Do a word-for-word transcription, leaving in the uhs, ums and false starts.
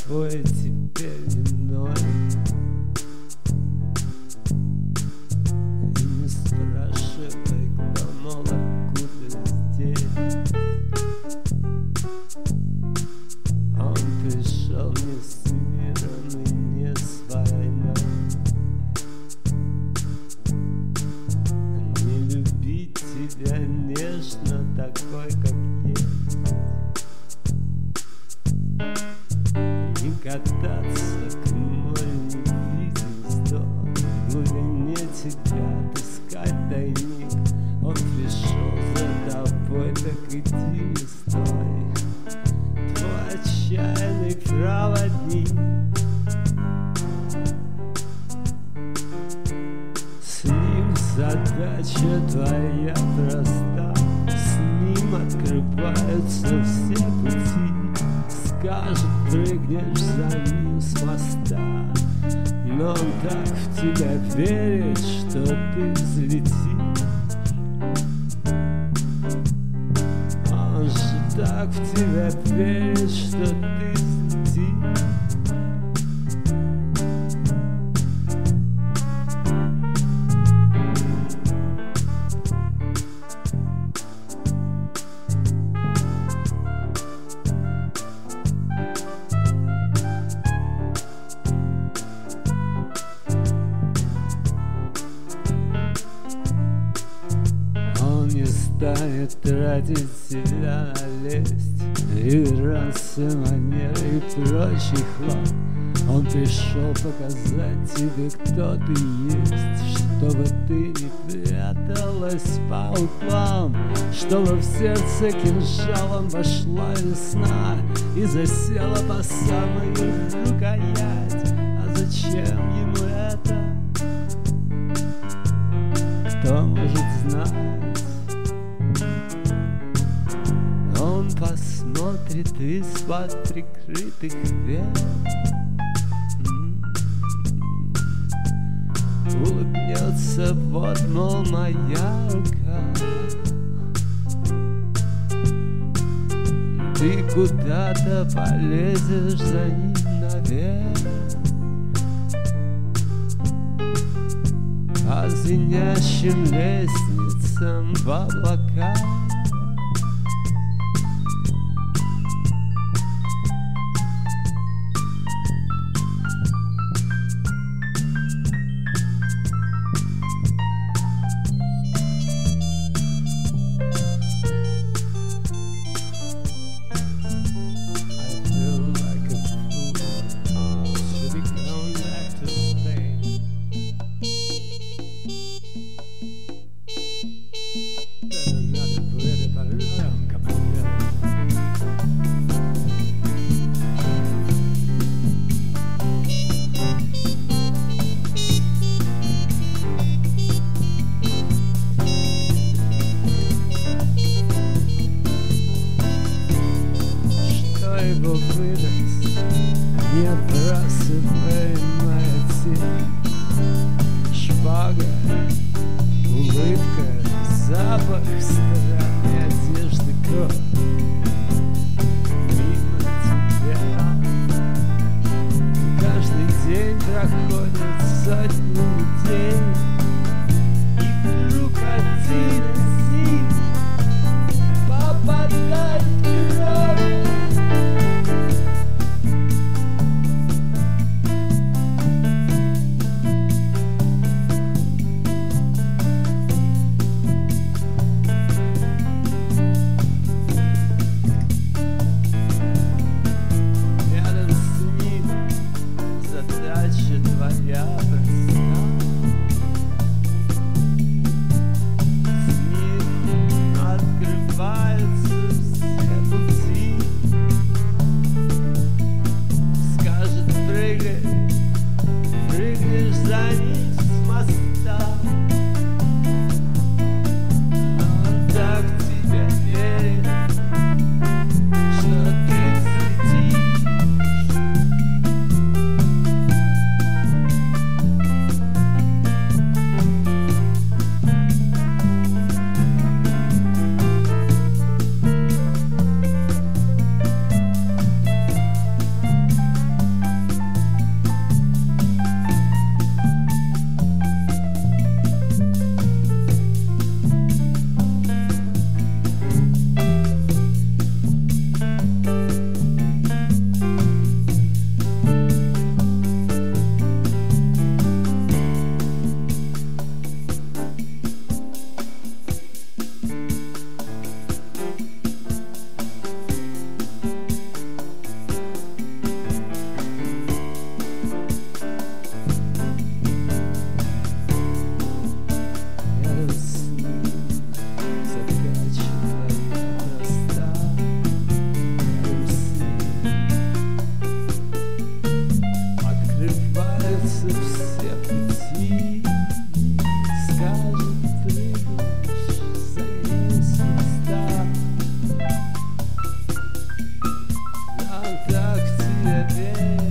твой теперь иной. И не спрашивай, кто, мол, откуда здесь. Он пришел не с миром и не с войной. Не любить тебя нежно, такой, как есть. Не кататься к морю, не видеть вздох. В глубине тебя отыскать тайник. Он пришел за тобой, так иди не стой. Твой отчаянный проводник. С ним задача твоя проста. С ним открываются все пути. Скажет, прыгнешь за ним с моста. Но он так в тебя верит, что ты взлетишь. Он же так в тебя верит, что ты взлетишь. Станет тратить себя на лесть, реверансы, манеры и прочий хлам. Он пришел показать тебе, кто ты есть, чтобы ты не пряталась по углам, чтобы в сердце кинжалом вошла весна и засела по самую рукоять. А зачем ему это? Кто может знать? Он посмотрит из-под прикрытых век, улыбнется, вот, мол, моя рука. Ты куда-то полезешь за ним наверх, по звенящим лестницам в облака. Его выдаст, не отбрасываемая тень. Шпага, улыбка, запах странной одежды, кровь. Мимо тебя каждый день проходят сотни людей, и вдруг один из них попадает в кровь. Yeah. тебе.